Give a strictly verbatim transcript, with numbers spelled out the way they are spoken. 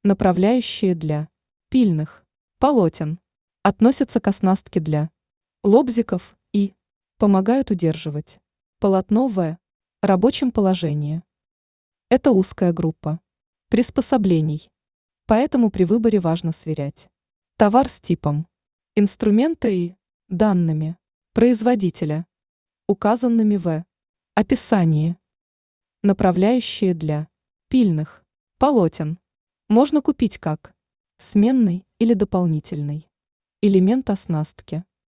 Направляющие для пильных полотен относятся к оснастке для лобзиков и помогают удерживать полотно в рабочем положении. Это узкая группа приспособлений, поэтому при выборе важно сверять товар с типом инструмента и данными производителя, указанными в описании. Направляющие для пильных полотен можно купить как сменный или дополнительный элемент оснастки.